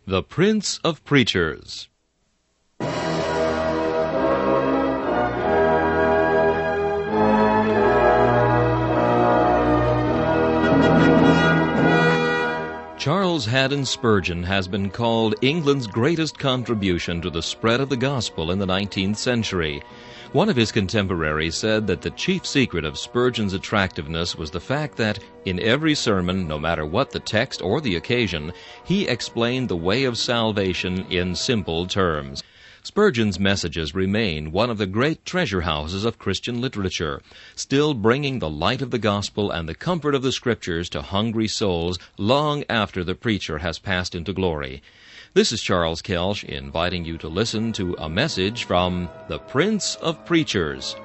The Prince of Preachers. Charles Haddon Spurgeon has been called England's greatest contribution to the spread of the gospel in the 19th century. One of his contemporaries said that the chief secret of Spurgeon's attractiveness was the fact that, in every sermon, no matter what the text or the occasion, he explained the way of salvation in simple terms. Spurgeon's messages remain one of the great treasure houses of Christian literature, still bringing the light of the gospel and the comfort of the Scriptures to hungry souls long after the preacher has passed into glory. This is Charles Kelsch inviting you to listen to a message from the Prince of Preachers.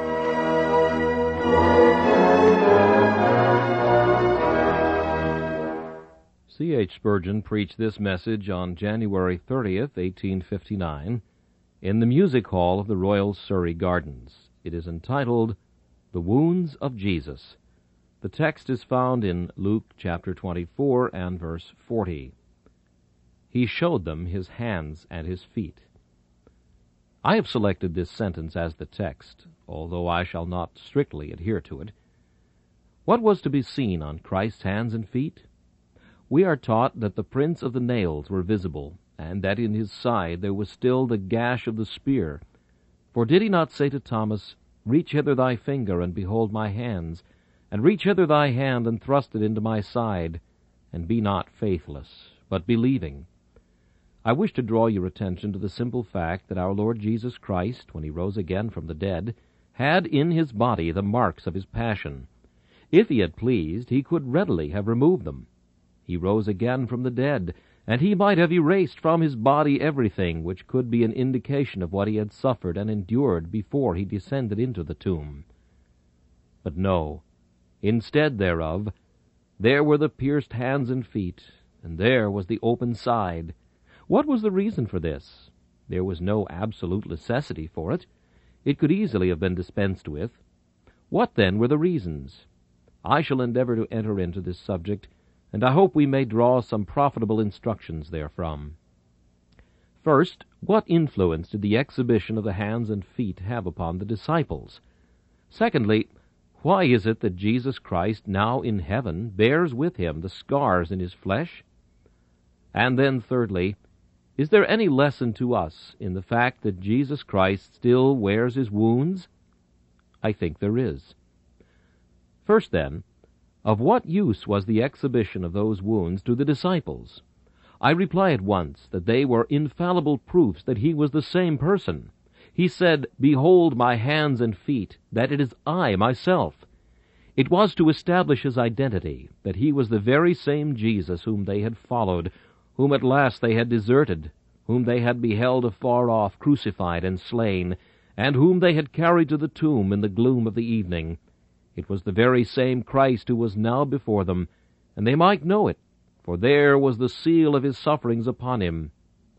C.H. Spurgeon preached this message on January 30th, 1859, in the music hall of the Royal Surrey Gardens. It is entitled, The Wounds of Jesus. The text is found in Luke chapter 24 and verse 40. He showed them his hands and his feet. I have selected this sentence as the text, although I shall not strictly adhere to it. What was to be seen on Christ's hands and feet? We are taught that the prints of the nails were visible, and that in his side there was still the gash of the spear. For did he not say to Thomas, Reach hither thy finger, and behold my hands, and reach hither thy hand, and thrust it into my side, and be not faithless, but believing? I wish to draw your attention to the simple fact that our Lord Jesus Christ, when he rose again from the dead, had in his body the marks of his passion. If he had pleased, he could readily have removed them. He rose again from the dead, and he might have erased from his body everything which could be an indication of what he had suffered and endured before he descended into the tomb. But no, instead thereof, there were the pierced hands and feet, and there was the open side. What was the reason for this? There was no absolute necessity for it. It could easily have been dispensed with. What, then, were the reasons? I shall endeavor to enter into this subject, and I hope we may draw some profitable instructions therefrom. First, what influence did the exhibition of the hands and feet have upon the disciples? Secondly, why is it that Jesus Christ, now in heaven, bears with him the scars in his flesh? And then, thirdly, is there any lesson to us in the fact that Jesus Christ still wears his wounds? I think there is. First, then, of what use was the exhibition of those wounds to the disciples? I reply at once that they were infallible proofs that he was the same person. He said, Behold my hands and feet, that it is I myself. It was to establish his identity, that he was the very same Jesus whom they had followed, whom at last they had deserted, whom they had beheld afar off crucified and slain, and whom they had carried to the tomb in the gloom of the evening. It was the very same Christ who was now before them, and they might know it, for there was the seal of his sufferings upon him.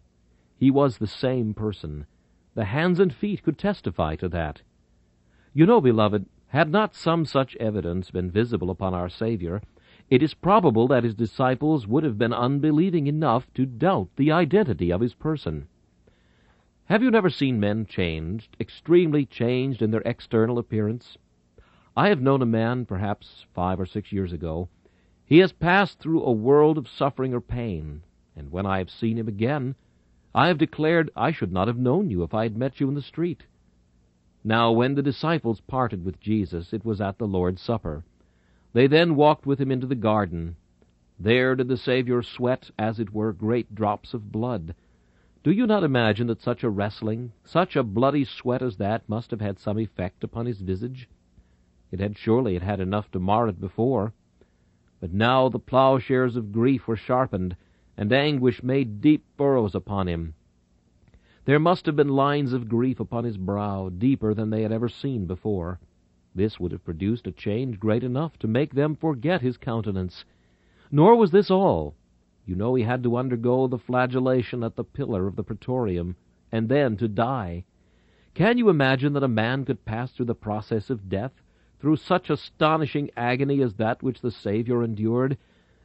He was the same person. The hands and feet could testify to that. You know, beloved, had not some such evidence been visible upon our Savior, it is probable that his disciples would have been unbelieving enough to doubt the identity of his person. Have you never seen men changed, extremely changed in their external appearance? I have known a man, perhaps 5 or 6 years ago. He has passed through a world of suffering or pain, and when I have seen him again, I have declared I should not have known you if I had met you in the street. Now, when the disciples parted with Jesus, it was at the Lord's Supper. They then walked with him into the garden. There did the Savior sweat, as it were, great drops of blood. Do you not imagine that such a wrestling, such a bloody sweat as that must have had some effect upon his visage? It had had enough to mar it before. But now the plowshares of grief were sharpened, and anguish made deep furrows upon him. There must have been lines of grief upon his brow, deeper than they had ever seen before. This would have produced a change great enough to make them forget his countenance. Nor was this all. You know he had to undergo the flagellation at the pillar of the Praetorium, and then to die. Can you imagine that a man could pass through the process of death, through such astonishing agony as that which the Savior endured,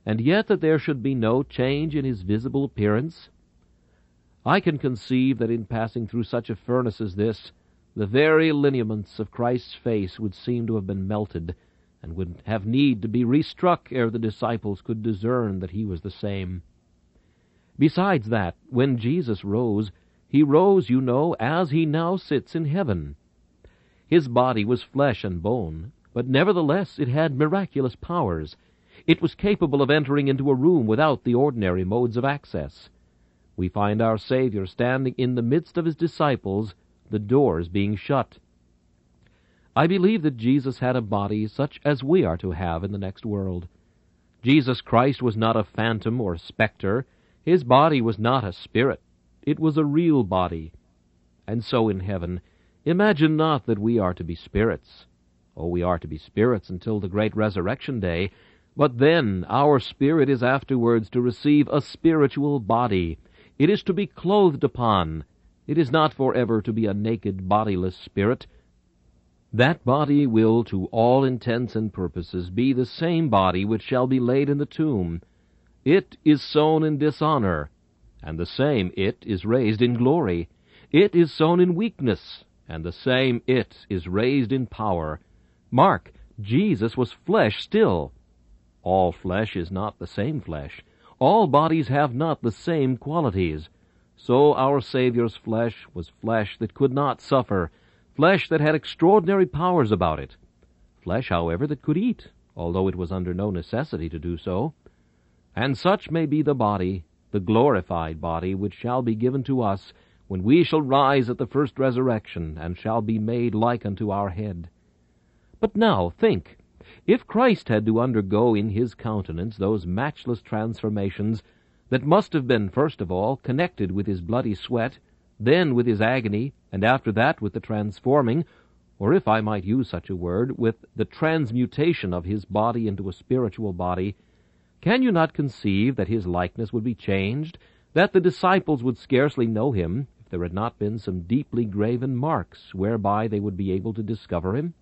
and yet that there should be no change in his visible appearance? I can conceive that in passing through such a furnace as this, the very lineaments of Christ's face would seem to have been melted, and would have need to be restruck ere the disciples could discern that he was the same. Besides that, when Jesus rose, he rose, you know, as he now sits in heaven. His body was flesh and bone, but nevertheless it had miraculous powers. It was capable of entering into a room without the ordinary modes of access. We find our Savior standing in the midst of his disciples, the doors being shut. I believe that Jesus had a body such as we are to have in the next world. Jesus Christ was not a phantom or specter. His body was not a spirit. It was a real body. And so in heaven, imagine not that we are to be spirits. Oh, we are to be spirits until the great resurrection day, but then our spirit is afterwards to receive a spiritual body. It is to be clothed upon. It is not forever to be a naked, bodiless spirit. That body will, to all intents and purposes, be the same body which shall be laid in the tomb. It is sown in dishonor, and the same it is raised in glory. It is sown in weakness, and the same it is raised in power. Mark, Jesus was flesh still. All flesh is not the same flesh. All bodies have not the same qualities. So our Savior's flesh was flesh that could not suffer, flesh that had extraordinary powers about it, flesh, however, that could eat, although it was under no necessity to do so. And such may be the body, the glorified body, which shall be given to us when we shall rise at the first resurrection, and shall be made like unto our head. But now, think, if Christ had to undergo in his countenance those matchless transformations that must have been, first of all, connected with his bloody sweat, then with his agony, and after that with the transforming, or if I might use such a word, with the transmutation of his body into a spiritual body, can you not conceive that his likeness would be changed, that the disciples would scarcely know him, if there had not been some deeply graven marks whereby they would be able to discover him?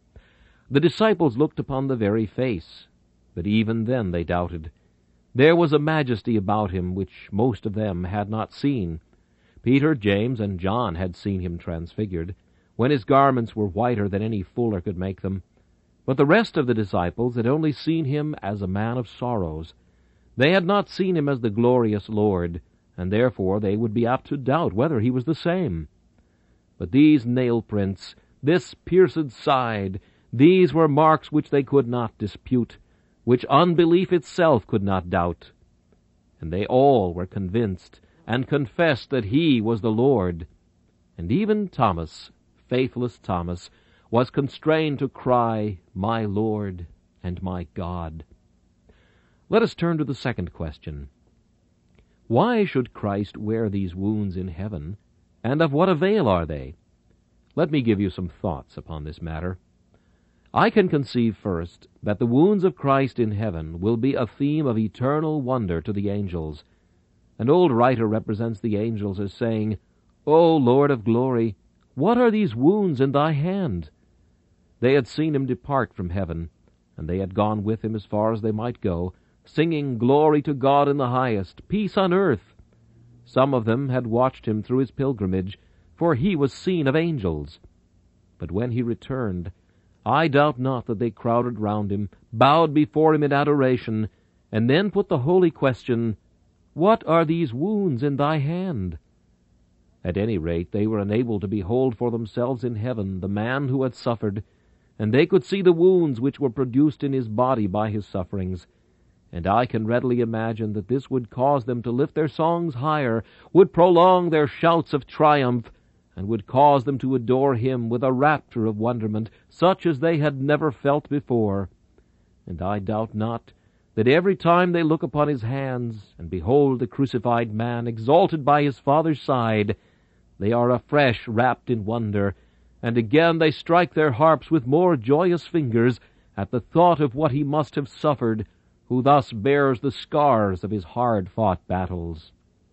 The disciples looked upon the very face, but even then they doubted. There was a majesty about him which most of them had not seen. Peter, James, and John had seen him transfigured, when his garments were whiter than any fuller could make them. But the rest of the disciples had only seen him as a man of sorrows. They had not seen him as the glorious Lord, and therefore they would be apt to doubt whether he was the same. But these nail prints, this pierced side, these were marks which they could not dispute, which unbelief itself could not doubt. And they all were convinced, and confessed that he was the Lord. And even Thomas, faithless Thomas, was constrained to cry, "My Lord and my God." Let us turn to the second question. Why should Christ wear these wounds in heaven, and of what avail are they? Let me give you some thoughts upon this matter. I can conceive first that the wounds of Christ in heaven will be a theme of eternal wonder to the angels. An old writer represents the angels as saying, "O Lord of glory, what are these wounds in thy hand?" They had seen him depart from heaven, and they had gone with him as far as they might go, singing glory to God in the highest, peace on earth. Some of them had watched him through his pilgrimage, for he was seen of angels. But when he returned, I doubt not that they crowded round him, bowed before him in adoration, and then put the holy question, "What are these wounds in thy hand?" At any rate, they were enabled to behold for themselves in heaven the man who had suffered, and they could see the wounds which were produced in his body by his sufferings. And I can readily imagine that this would cause them to lift their songs higher, would prolong their shouts of triumph, and would cause them to adore him with a rapture of wonderment, such as they had never felt before. And I doubt not that every time they look upon his hands, and behold the crucified man exalted by his Father's side, they are afresh wrapped in wonder, and again they strike their harps with more joyous fingers at the thought of what he must have suffered, who thus bears the scars of his hard-fought battles.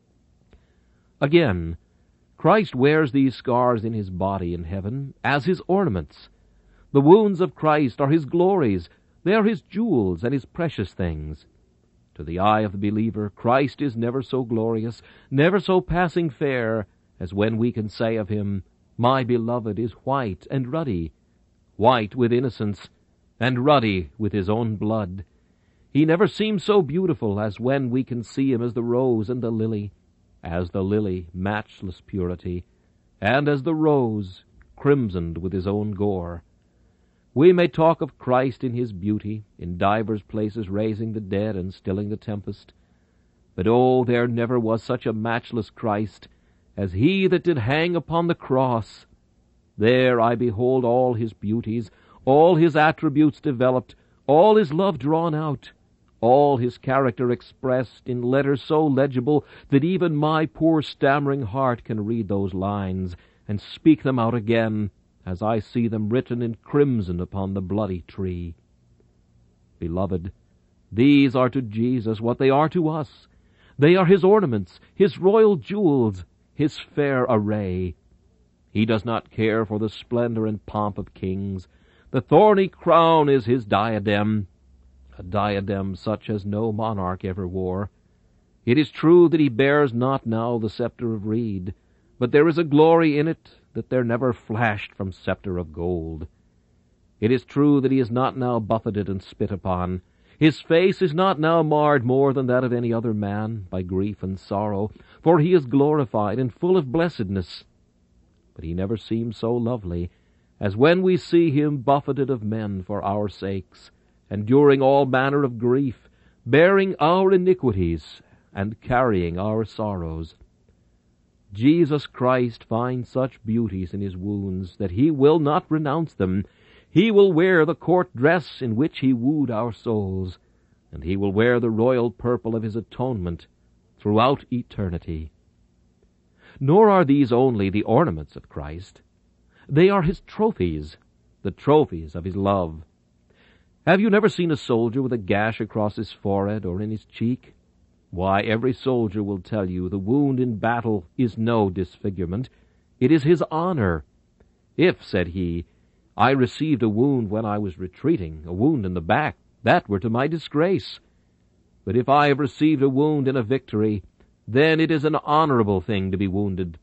Again, Christ wears these scars in his body in heaven as his ornaments. The wounds of Christ are his glories. They are his jewels and his precious things. To the eye of the believer, Christ is never so glorious, never so passing fair, as when we can say of him, My beloved is white and ruddy, white with innocence, and ruddy with his own blood. He never seems so beautiful as when we can see him as the rose and the lily, as the lily, matchless purity, and as the rose, crimsoned with his own gore. We may talk of Christ in his beauty, in divers places raising the dead and stilling the tempest. But oh, there never was such a matchless Christ as he that did hang upon the cross. There I behold all his beauties, all his attributes developed, all his love drawn out, all his character expressed in letters so legible that even my poor stammering heart can read those lines and speak them out again, as I see them written in crimson upon the bloody tree. Beloved, these are to Jesus what they are to us. They are his ornaments, his royal jewels, his fair array. He does not care for the splendor and pomp of kings. The thorny crown is his diadem, a diadem such as no monarch ever wore. It is true that he bears not now the scepter of reed, but there is a glory in it that there never flashed from scepter of gold. It is true that he is not now buffeted and spit upon. His face is not now marred more than that of any other man by grief and sorrow, for he is glorified and full of blessedness. But he never seems so lovely as when we see him buffeted of men for our sakes, enduring all manner of grief, bearing our iniquities, and carrying our sorrows. Jesus Christ finds such beauties in his wounds that he will not renounce them. He will wear the court dress in which he wooed our souls, and he will wear the royal purple of his atonement throughout eternity. Nor are these only the ornaments of Christ. They are his trophies, the trophies of his love. Have you never seen a soldier with a gash across his forehead or in his cheek? Why, every soldier will tell you the wound in battle is no disfigurement. It is his honor. If, said he, I received a wound when I was retreating, a wound in the back, that were to my disgrace. But if I have received a wound in a victory, then it is an honorable thing to be wounded.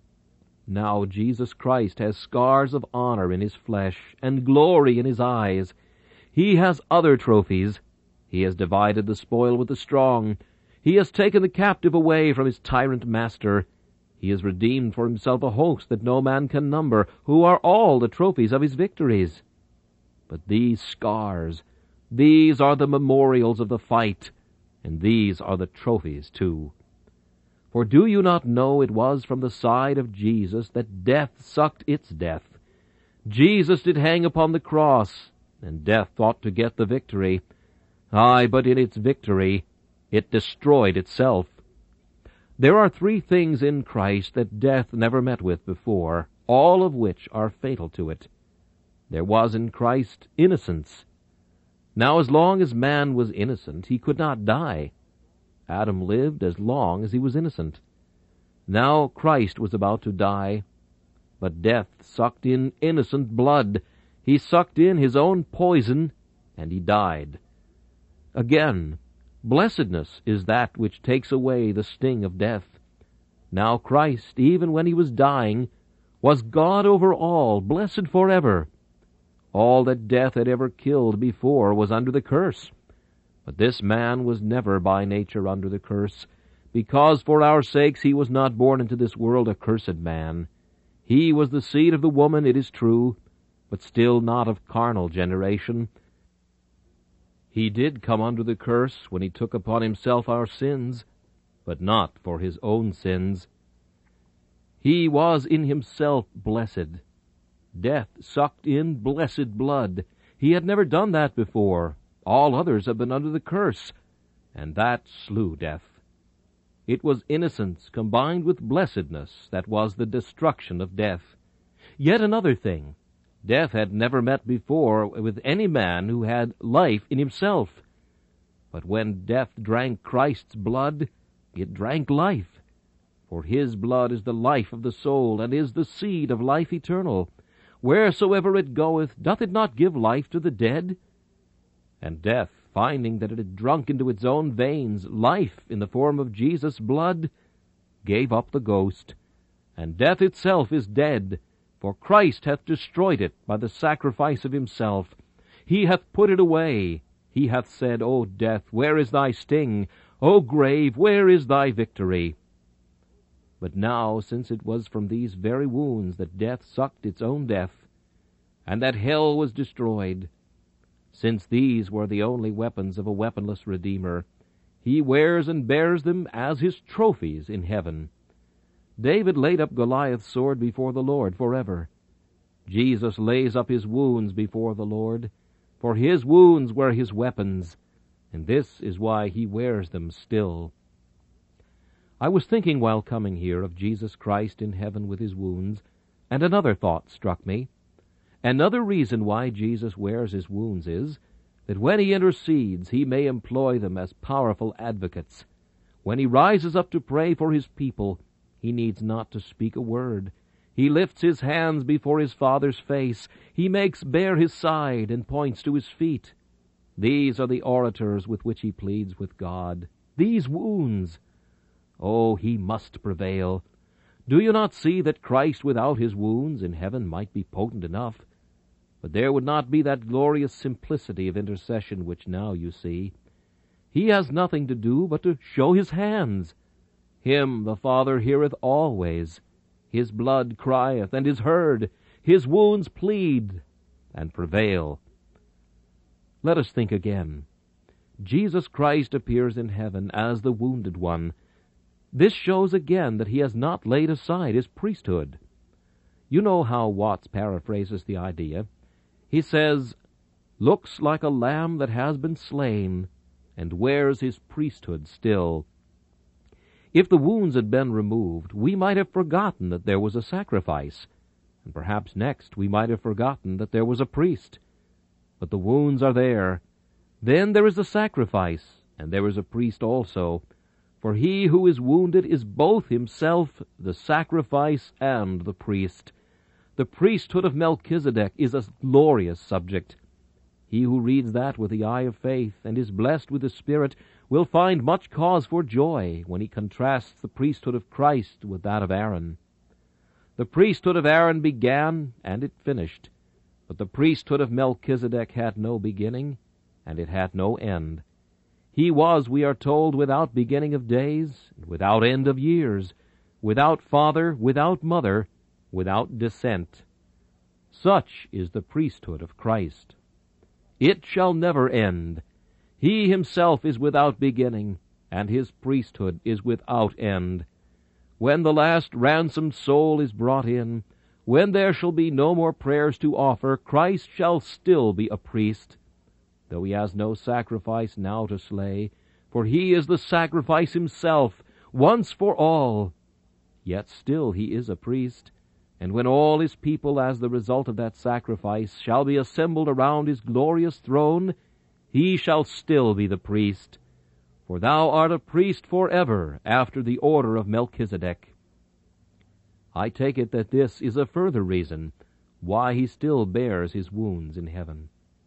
Now Jesus Christ has scars of honor in his flesh and glory in his eyes. He has other trophies. He has divided the spoil with the strong. He has taken the captive away from his tyrant master. He has redeemed for himself a host that no man can number, who are all the trophies of his victories. But these scars, these are the memorials of the fight, and these are the trophies too. For do you not know it was from the side of Jesus that death sucked its death? Jesus did hang upon the cross, and death thought to get the victory. Aye, but in its victory it destroyed itself. There are 3 things in Christ that death never met with before, all of which are fatal to it. There was in Christ innocence. Now as long as man was innocent, he could not die. Adam lived as long as he was innocent. Now Christ was about to die, but death sucked in innocent blood. He sucked in his own poison, and he died. Again, blessedness is that which takes away the sting of death. Now Christ, even when he was dying, was God over all, blessed forever. All that death had ever killed before was under the curse. But this man was never by nature under the curse, because for our sakes he was not born into this world a cursed man. He was the seed of the woman, it is true, but still not of carnal generation. He did come under the curse when he took upon himself our sins, but not for his own sins. He was in himself blessed. Death sucked in blessed blood. He had never done that before. All others have been under the curse, and that slew death. It was innocence combined with blessedness that was the destruction of death. Yet another thing. Death had never met before with any man who had life in himself. But when death drank Christ's blood, it drank life. For his blood is the life of the soul, and is the seed of life eternal. Wheresoever it goeth, doth it not give life to the dead? And death finding that it had drunk into its own veins life in the form of Jesus' blood, gave up the ghost. And death itself is dead, for Christ hath destroyed it by the sacrifice of himself. He hath put it away. He hath said, O death, where is thy sting? O grave, where is thy victory? But now, since it was from these very wounds that death sucked its own death, and that hell was destroyed, since these were the only weapons of a weaponless Redeemer, he wears and bears them as his trophies in heaven. David laid up Goliath's sword before the Lord forever. Jesus lays up his wounds before the Lord, for his wounds were his weapons, and this is why he wears them still. I was thinking while coming here of Jesus Christ in heaven with his wounds, and another thought struck me. Another reason why Jesus wears his wounds is that when he intercedes, he may employ them as powerful advocates. When he rises up to pray for his people, he needs not to speak a word. He lifts his hands before his Father's face. He makes bare his side and points to his feet. These are the orators with which he pleads with God. These wounds! Oh, he must prevail. Do you not see that Christ without his wounds in heaven might be potent enough? But there would not be that glorious simplicity of intercession which now you see. He has nothing to do but to show his hands. Him the Father heareth always. His blood crieth and is heard. His wounds plead and prevail. Let us think again. Jesus Christ appears in heaven as the wounded one. This shows again that he has not laid aside his priesthood. You know how Watts paraphrases the idea. He says, "Looks like a lamb that has been slain, and wears his priesthood still." If the wounds had been removed, we might have forgotten that there was a sacrifice, and perhaps next we might have forgotten that there was a priest. But the wounds are there. Then there is the sacrifice, and there is a priest also. For he who is wounded is both himself the sacrifice and the priest. The priesthood of Melchizedek is a glorious subject. He who reads that with the eye of faith and is blessed with the Spirit will find much cause for joy when he contrasts the priesthood of Christ with that of Aaron. The priesthood of Aaron began, and it finished. But the priesthood of Melchizedek had no beginning, and it had no end. He was, we are told, without beginning of days, and without end of years, without father, without mother, without descent. Such is the priesthood of Christ. It shall never end. He himself is without beginning, and his priesthood is without end. When the last ransomed soul is brought in, when there shall be no more prayers to offer, Christ shall still be a priest, though he has no sacrifice now to slay, for he is the sacrifice himself, once for all. Yet still he is a priest, and when all his people, as the result of that sacrifice, shall be assembled around his glorious throne, he shall still be the priest. For thou art a priest forever, after the order of Melchizedek. I take it that this is a further reason why he still bears his wounds in heaven.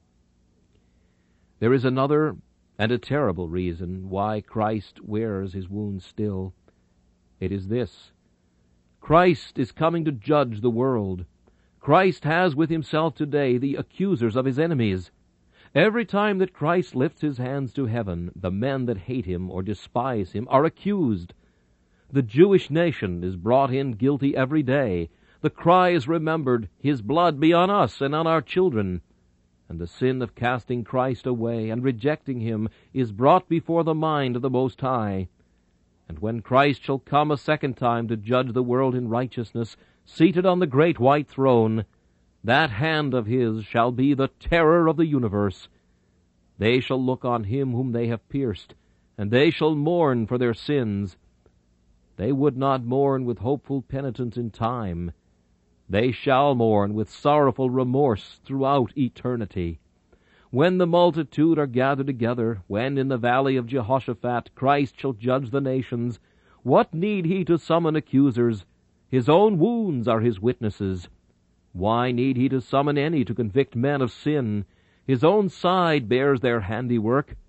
There is another and a terrible reason why Christ wears his wounds still. It is this: Christ is coming to judge the world. Christ has with himself today the accusers of his enemies. Every time that Christ lifts his hands to heaven, the men that hate him or despise him are accused. The Jewish nation is brought in guilty every day. The cry is remembered, "His blood be on us and on our children." And the sin of casting Christ away and rejecting him is brought before the mind of the Most High. And when Christ shall come a second time to judge the world in righteousness, seated on the great white throne, that hand of his shall be the terror of the universe. They shall look on him whom they have pierced, and they shall mourn for their sins. They would not mourn with hopeful penitence in time. They shall mourn with sorrowful remorse throughout eternity. When the multitude are gathered together, when in the valley of Jehoshaphat Christ shall judge the nations, what need he to summon accusers? His own wounds are his witnesses. Why need he to summon any to convict men of sin? His own side bears their handiwork.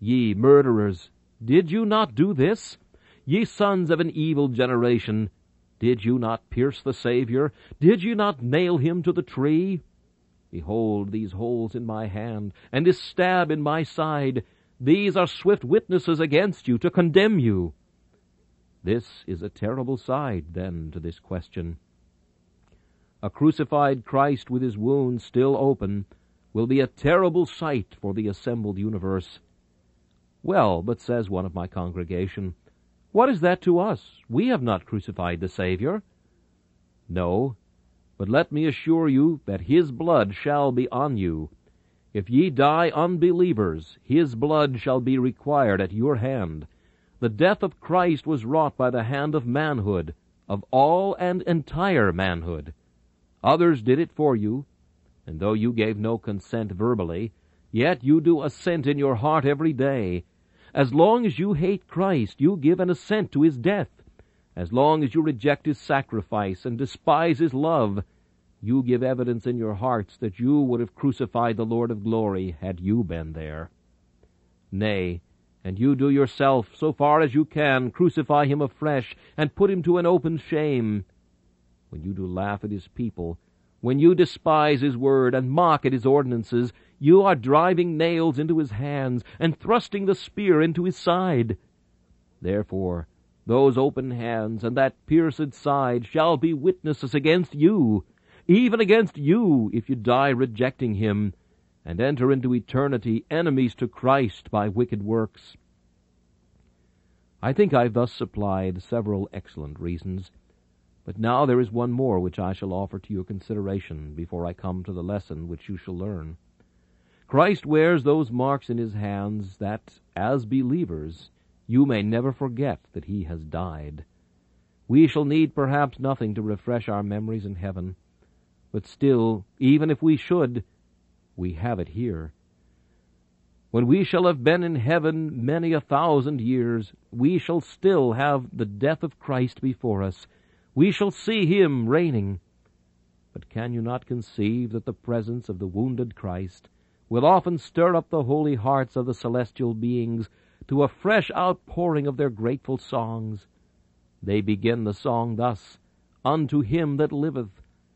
Ye murderers, did you not do this? Ye sons of an evil generation, did you not pierce the Savior? Did you not nail him to the tree? Behold these holes in my hand, and this stab in my side. These are swift witnesses against you to condemn you. This is a terrible side, then, to this question. A crucified Christ with his wounds still open will be a terrible sight for the assembled universe. Well, but says one of my congregation, what is that to us? We have not crucified the Savior. No, but let me assure you that his blood shall be on you. If ye die unbelievers, his blood shall be required at your hand. The death of Christ was wrought by the hand of manhood, of all and entire manhood. Others did it for you, and though you gave no consent verbally, yet you do assent in your heart every day. As long as you hate Christ, you give an assent to his death. As long as you reject his sacrifice and despise his love, you give evidence in your hearts that you would have crucified the Lord of glory had you been there. Nay, and you do yourself, so far as you can, crucify him afresh, and put him to an open shame. When you do laugh at his people, when you despise his word and mock at his ordinances, you are driving nails into his hands and thrusting the spear into his side. Therefore, those open hands and that pierced side shall be witnesses against you, even against you, if you die rejecting him, and enter into eternity enemies to Christ by wicked works. I think I've thus supplied several excellent reasons, but now there is one more which I shall offer to your consideration before I come to the lesson which you shall learn. Christ wears those marks in his hands that, as believers, you may never forget that he has died. We shall need perhaps nothing to refresh our memories in heaven, but still, even if we should, we have it here. When we shall have been in heaven many 1,000 years, we shall still have the death of Christ before us. We shall see him reigning. But can you not conceive that the presence of the wounded Christ will often stir up the holy hearts of the celestial beings to a fresh outpouring of their grateful songs? They begin the song thus, Unto him that liveth.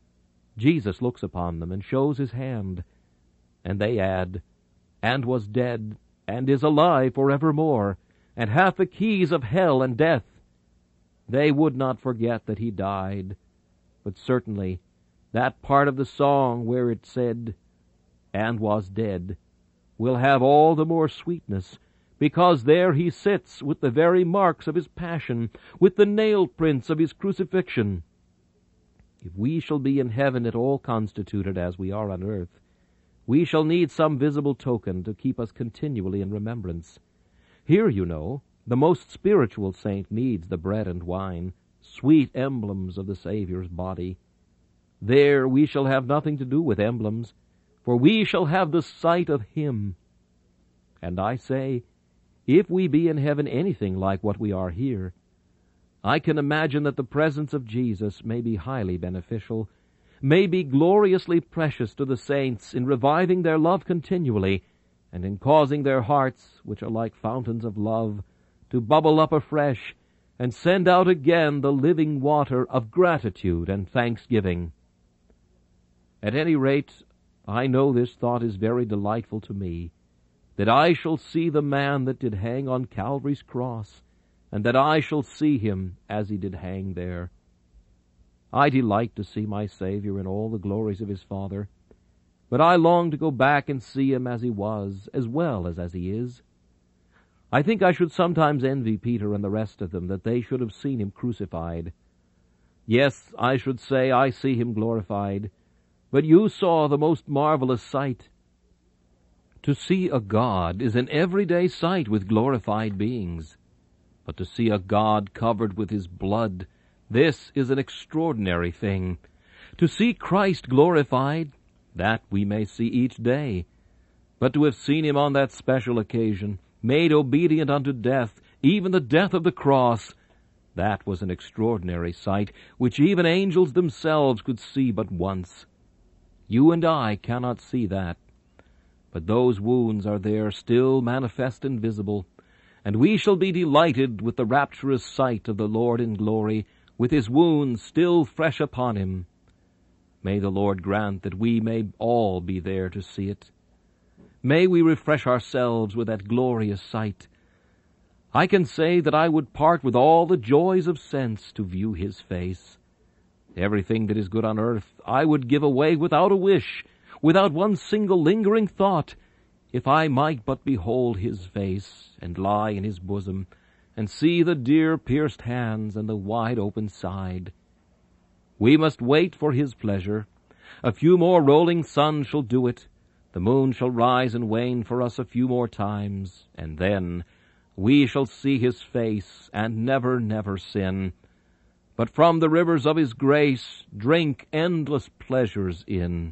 Jesus looks upon them and shows his hand, and they add, And was dead, and is alive forevermore, and hath the keys of hell and death. They would not forget that he died, but certainly that part of the song where it said, And was dead, will have all the more sweetness, because there he sits with the very marks of his passion, with the nail prints of his crucifixion. If we shall be in heaven at all constituted as we are on earth, we shall need some visible token to keep us continually in remembrance. Here, you know, the most spiritual saint needs the bread and wine, sweet emblems of the Saviour's body. There we shall have nothing to do with emblems, for we shall have the sight of him. And I say, if we be in heaven anything like what we are here, I can imagine that the presence of Jesus may be highly beneficial, may be gloriously precious to the saints in reviving their love continually, and in causing their hearts, which are like fountains of love, to bubble up afresh, and send out again the living water of gratitude and thanksgiving. At any rate, I know this thought is very delightful to me, that I shall see the man that did hang on Calvary's cross, and that I shall see him as he did hang there. I delight to see my Savior in all the glories of his Father, but I long to go back and see him as he was, as well as he is. I think I should sometimes envy Peter and the rest of them that they should have seen him crucified. Yes, I should say I see him glorified, but you saw the most marvelous sight. To see a God is an everyday sight with glorified beings, but to see a God covered with his blood, this is an extraordinary thing. To see Christ glorified, that we may see each day, but to have seen him on that special occasion, made obedient unto death, even the death of the cross, that was an extraordinary sight, which even angels themselves could see but once. You and I cannot see that. But those wounds are there still manifest and visible, and we shall be delighted with the rapturous sight of the Lord in glory, with his wounds still fresh upon him. May the Lord grant that we may all be there to see it. May we refresh ourselves with that glorious sight. I can say that I would part with all the joys of sense to view his face. Everything that is good on earth I would give away without a wish, without one single lingering thought, if I might but behold his face, and lie in his bosom, and see the dear pierced hands and the wide open side. We must wait for his pleasure. A few more rolling suns shall do it. The moon shall rise and wane for us a few more times, and then we shall see his face, and never, never sin, but from the rivers of his grace drink endless pleasures in.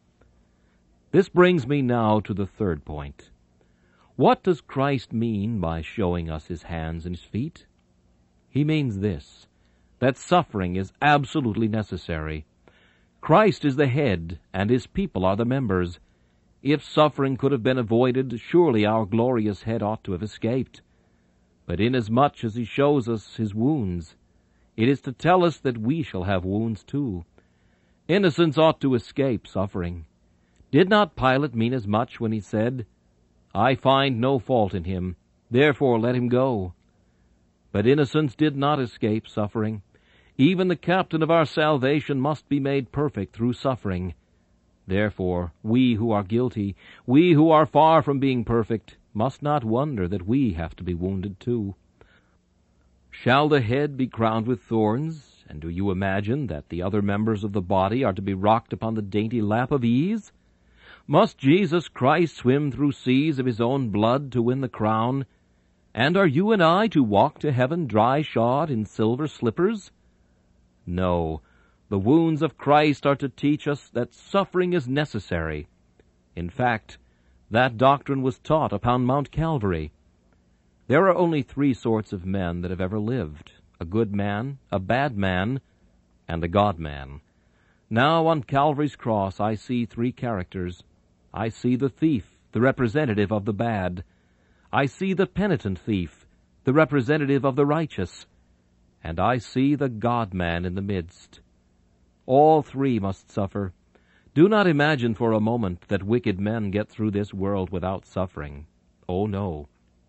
This brings me now to the third point. What does Christ mean by showing us his hands and his feet? He means this, that suffering is absolutely necessary. Christ is the head, and his people are the members. If suffering could have been avoided, surely our glorious head ought to have escaped. But inasmuch as he shows us his wounds, it is to tell us that we shall have wounds too. Innocents ought to escape suffering. Did not Pilate mean as much when he said, "I find no fault in him, therefore let him go"? But innocents did not escape suffering. Even the captain of our salvation must be made perfect through suffering. Therefore, we who are guilty, we who are far from being perfect, must not wonder that we have to be wounded too. Shall the head be crowned with thorns, and do you imagine that the other members of the body are to be rocked upon the dainty lap of ease? Must Jesus Christ swim through seas of his own blood to win the crown? And are you and I to walk to heaven dry-shod in silver slippers? No, the wounds of Christ are to teach us that suffering is necessary. In fact, that doctrine was taught upon Mount Calvary. There are only three sorts of men that have ever lived: a good man, a bad man, and a God-man. Now on Calvary's cross I see three characters. I see the thief, the representative of the bad. I see the penitent thief, the representative of the righteous. And I see the God-man in the midst. All three must suffer. Do not imagine for a moment that wicked men get through this world without suffering. Oh, no.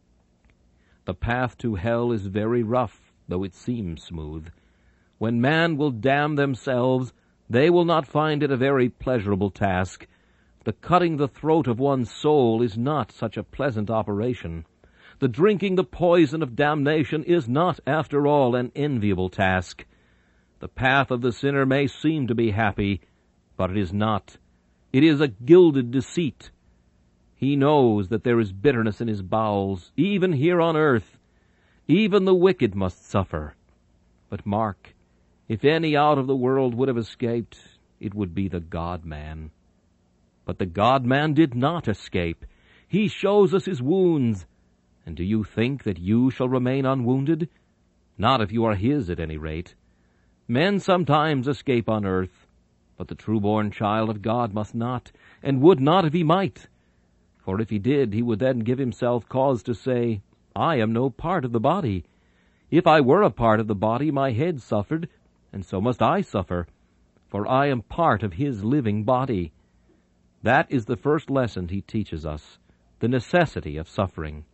The path to hell is very rough, though it seems smooth. When man will damn themselves, they will not find it a very pleasurable task. The cutting the throat of one's soul is not such a pleasant operation. The drinking the poison of damnation is not, after all, an enviable task. The path of the sinner may seem to be happy, but it is not. It is a gilded deceit. He knows that there is bitterness in his bowels, even here on earth. Even the wicked must suffer. But mark, if any out of the world would have escaped, it would be the God-man. But the God-man did not escape. He shows us his wounds. And do you think that you shall remain unwounded? Not if you are his, at any rate. Men sometimes escape on earth, but the true-born child of God must not, and would not if he might. For if he did, he would then give himself cause to say, "I am no part of the body. If I were a part of the body, my head suffered, and so must I suffer, for I am part of his living body." That is the first lesson he teaches us, the necessity of suffering.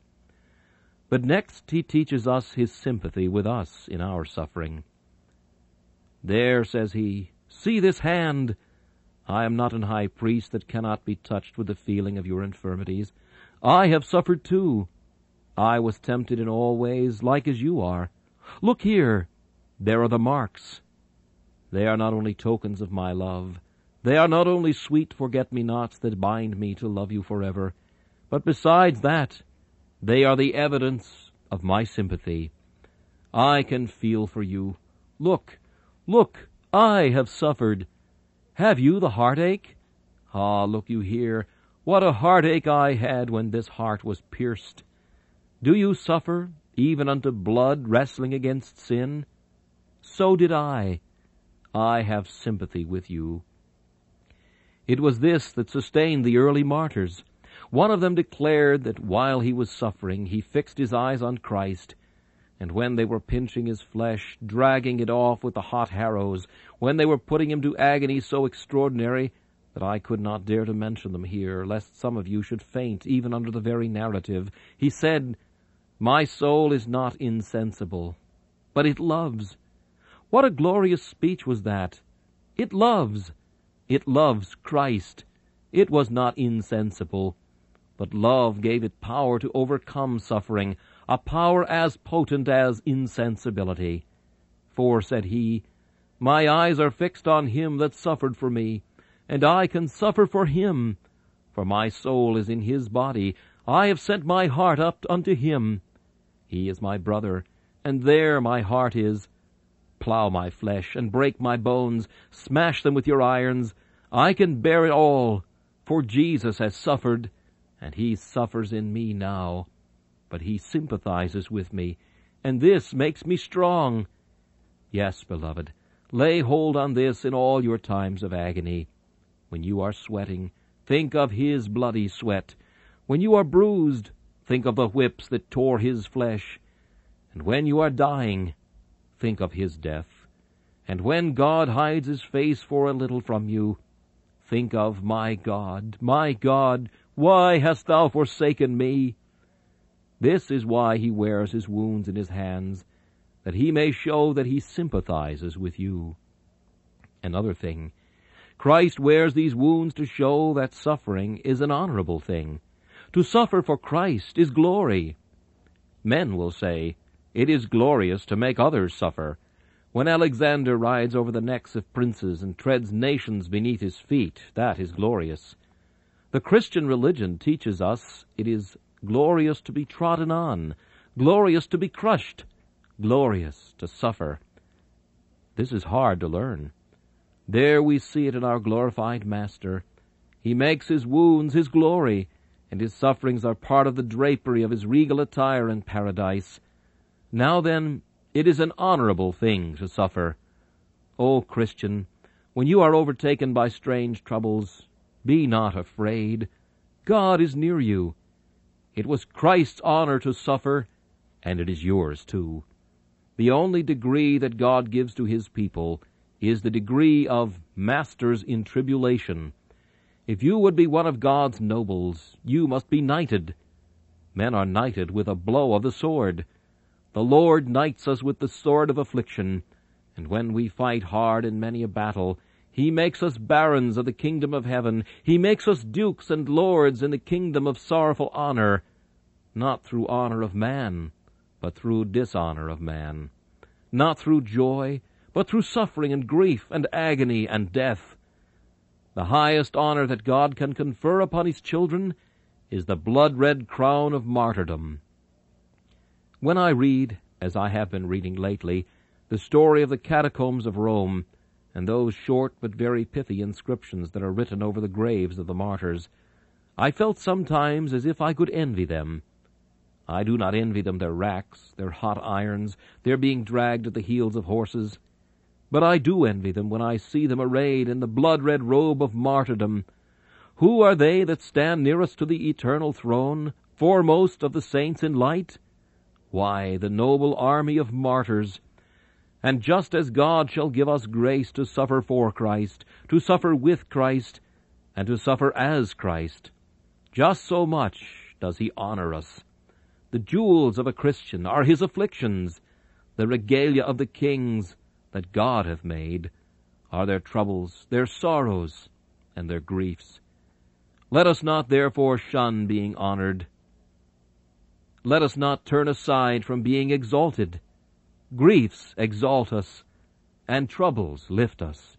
But next he teaches us his sympathy with us in our suffering. "There," says he, "see this hand. I am not an high priest that cannot be touched with the feeling of your infirmities. I have suffered too. I was tempted in all ways, like as you are. Look here, there are the marks. They are not only tokens of my love, they are not only sweet forget-me-nots that bind me to love you forever, but besides that, they are the evidence of my sympathy. I can feel for you. Look, look, I have suffered. Have you the heartache? Ah, look you here, what a heartache I had when this heart was pierced. Do you suffer, even unto blood, wrestling against sin? So did I. I have sympathy with you. It was this that sustained the early martyrs. One of them declared that while he was suffering, he fixed his eyes on Christ, and when they were pinching his flesh, dragging it off with the hot harrows, when they were putting him to agony so extraordinary that I could not dare to mention them here, lest some of you should faint even under the very narrative, he said, "My soul is not insensible, but it loves." What a glorious speech was that! It loves. It loves Christ. It was not insensible, but love gave it power to overcome suffering, a power as potent as insensibility. "For," said he, "my eyes are fixed on him that suffered for me, and I can suffer for him. For my soul is in his body. I have sent my heart up unto him. He is my brother, and there my heart is. Plow my flesh, and break my bones, smash them with your irons. I can bear it all, for Jesus has suffered, and he suffers in me now. But he sympathizes with me, and this makes me strong." Yes, beloved, lay hold on this in all your times of agony. When you are sweating, think of his bloody sweat. When you are bruised, think of the whips that tore his flesh. And when you are dying, think of his death. And when God hides his face for a little from you, think of, my God, why hast thou forsaken me?" This is why he wears his wounds in his hands, that he may show that he sympathizes with you. Another thing, Christ wears these wounds to show that suffering is an honorable thing. To suffer for Christ is glory. Men will say, "It is glorious to make others suffer." When Alexander rides over the necks of princes and treads nations beneath his feet, that is glorious. The Christian religion teaches us it is glorious to be trodden on, glorious to be crushed, glorious to suffer. This is hard to learn. There we see it in our glorified Master. He makes his wounds his glory, and his sufferings are part of the drapery of his regal attire in paradise. Now then, it is an honorable thing to suffer. O Christian, when you are overtaken by strange troubles, be not afraid. God is near you. It was Christ's honor to suffer, and it is yours too. The only degree that God gives to his people is the degree of masters in tribulation. If you would be one of God's nobles, you must be knighted. Men are knighted with a blow of the sword. The Lord knights us with the sword of affliction, and when we fight hard in many a battle, he makes us barons of the kingdom of heaven. He makes us dukes and lords in the kingdom of sorrowful honor, not through honor of man, but through dishonor of man, not through joy, but through suffering and grief and agony and death. The highest honor that God can confer upon his children is the blood-red crown of martyrdom. When I read, as I have been reading lately, the story of the catacombs of Rome, and those short but very pithy inscriptions that are written over the graves of the martyrs, I felt sometimes as if I could envy them. I do not envy them their racks, their hot irons, their being dragged at the heels of horses. But I do envy them when I see them arrayed in the blood-red robe of martyrdom. Who are they that stand nearest to the eternal throne, foremost of the saints in light? Why, the noble army of martyrs. And just as God shall give us grace to suffer for Christ, to suffer with Christ, and to suffer as Christ, just so much does he honor us. The jewels of a Christian are his afflictions. The regalia of the kings that God hath made are their troubles, their sorrows, and their griefs. Let us not therefore shun being honored. Let us not turn aside from being exalted. Griefs exalt us, and troubles lift us.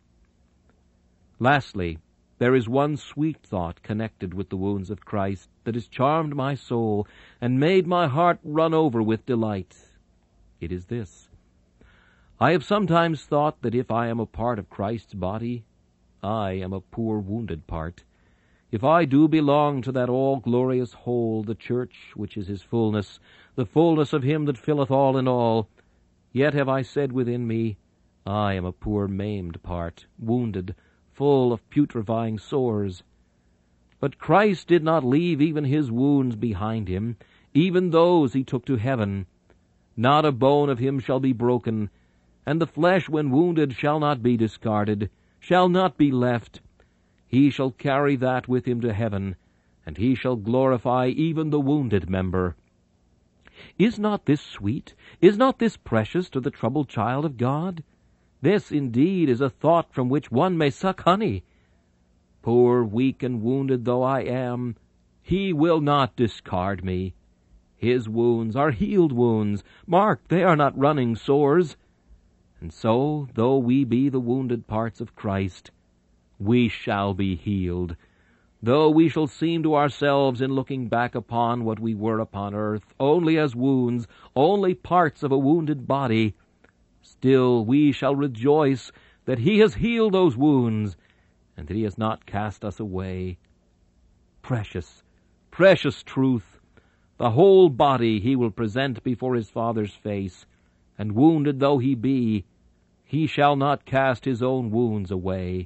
Lastly, there is one sweet thought connected with the wounds of Christ that has charmed my soul and made my heart run over with delight. It is this: I have sometimes thought that if I am a part of Christ's body, I am a poor wounded part. If I do belong to that all-glorious whole, the church, which is his fullness, the fullness of him that filleth all in all, yet have I said within me, I am a poor maimed part, wounded, full of putrefying sores. But Christ did not leave even his wounds behind him. Even those he took to heaven. Not a bone of him shall be broken, and the flesh, when wounded, shall not be discarded, shall not be left. He shall carry that with him to heaven, and he shall glorify even the wounded member. Is not this sweet? Is not this precious to the troubled child of God? This, indeed, is a thought from which one may suck honey. Poor, weak, and wounded though I am, he will not discard me. His wounds are healed wounds. Mark, they are not running sores. And so, though we be the wounded parts of Christ, we shall be healed. Though we shall seem to ourselves in looking back upon what we were upon earth, only as wounds, only parts of a wounded body, still we shall rejoice that he has healed those wounds, and that he has not cast us away. Precious, precious truth! The whole body he will present before his Father's face, and wounded though he be, he shall not cast his own wounds away.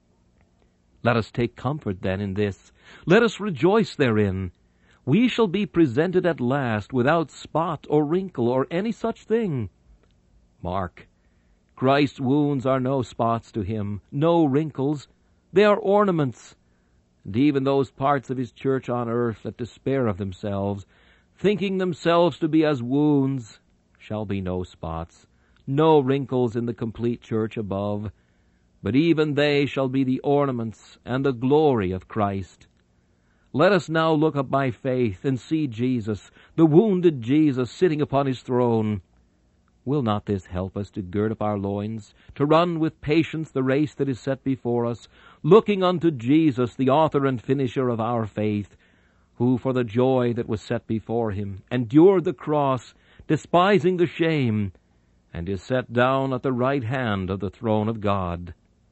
Let us take comfort then in this. Let us rejoice therein. We shall be presented at last without spot or wrinkle or any such thing. Mark, Christ's wounds are no spots to him, no wrinkles. They are ornaments. And even those parts of his church on earth that despair of themselves, thinking themselves to be as wounds, shall be no spots, no wrinkles in the complete church above, but even they shall be the ornaments and the glory of Christ. Let us now look up by faith and see Jesus, the wounded Jesus, sitting upon his throne. Will not this help us to gird up our loins, to run with patience the race that is set before us, looking unto Jesus, the author and finisher of our faith, who for the joy that was set before him endured the cross, despising the shame, and is set down at the right hand of the throne of God.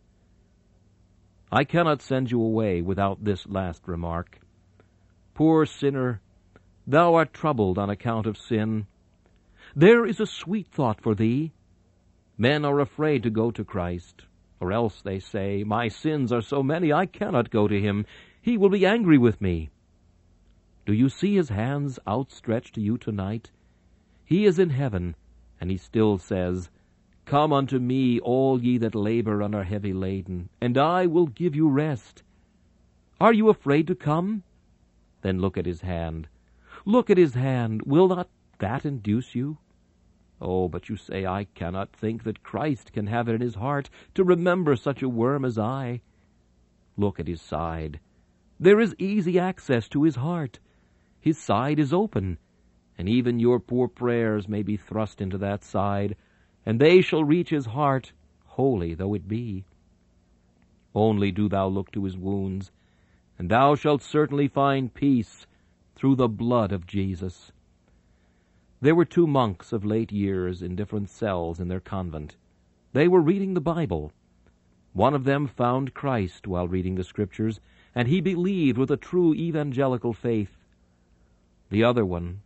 I cannot send you away without this last remark. Poor sinner, thou art troubled on account of sin. There is a sweet thought for thee. Men are afraid to go to Christ, or else they say, my sins are so many I cannot go to him. He will be angry with me. Do you see his hands outstretched to you tonight? He is in heaven, and he still says, Come unto me, all ye that labor and are heavy laden, and I will give you rest. Are you afraid to come? Then look at his hand. Look at his hand. Will not that induce you? Oh, but you say, I cannot think that Christ can have it in his heart to remember such a worm as I. Look at his side. There is easy access to his heart. His side is open, and even your poor prayers may be thrust into that side, and they shall reach his heart, holy though it be. Only do thou look to his wounds, and thou shalt certainly find peace through the blood of Jesus. There were 2 monks of late years in different cells in their convent. They were reading the Bible. One of them found Christ while reading the Scriptures, and he believed with a true evangelical faith. The other one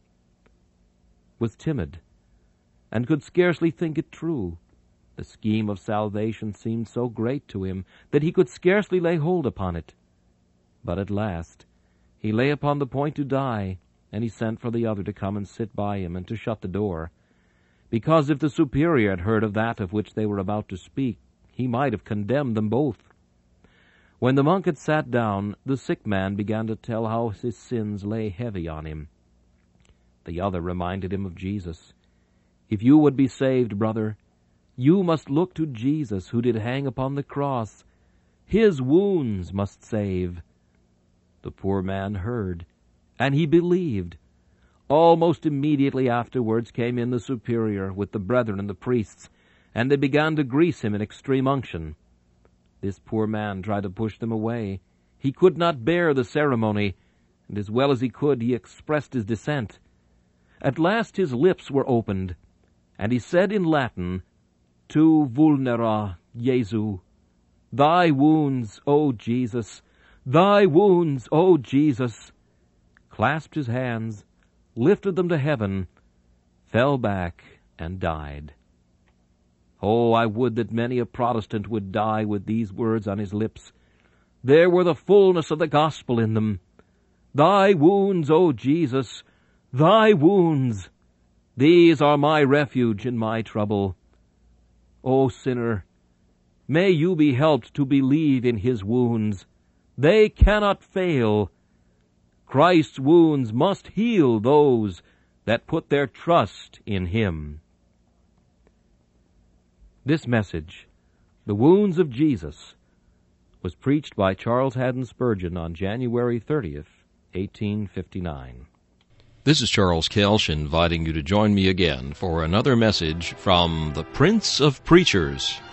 was timid, and could scarcely think it true. The scheme of salvation seemed so great to him that he could scarcely lay hold upon it. But at last he lay upon the point to die, and he sent for the other to come and sit by him and to shut the door, because if the superior had heard of that of which they were about to speak, he might have condemned them both. When the monk had sat down, the sick man began to tell how his sins lay heavy on him. The other reminded him of Jesus. If you would be saved, brother, you must look to Jesus who did hang upon the cross. His wounds must save. The poor man heard, and he believed. Almost immediately afterwards came in the superior with the brethren and the priests, and they began to grease him in extreme unction. This poor man tried to push them away. He could not bear the ceremony, and as well as he could, he expressed his dissent. At last his lips were opened, and he said in Latin, Tu vulnera, Jesu, thy wounds, O Jesus, thy wounds, O Jesus, clasped his hands, lifted them to heaven, fell back, and died. Oh, I would that many a Protestant would die with these words on his lips. there were the fullness of the gospel in them. Thy wounds, O Jesus, thy wounds, these are my refuge in my trouble. O sinner, may you be helped to believe in his wounds. They cannot fail. Christ's wounds must heal those that put their trust in him. This message, The Wounds of Jesus, was preached by Charles Haddon Spurgeon on January 30th, 1859. This is Charles Kelsch inviting you to join me again for another message from the Prince of Preachers.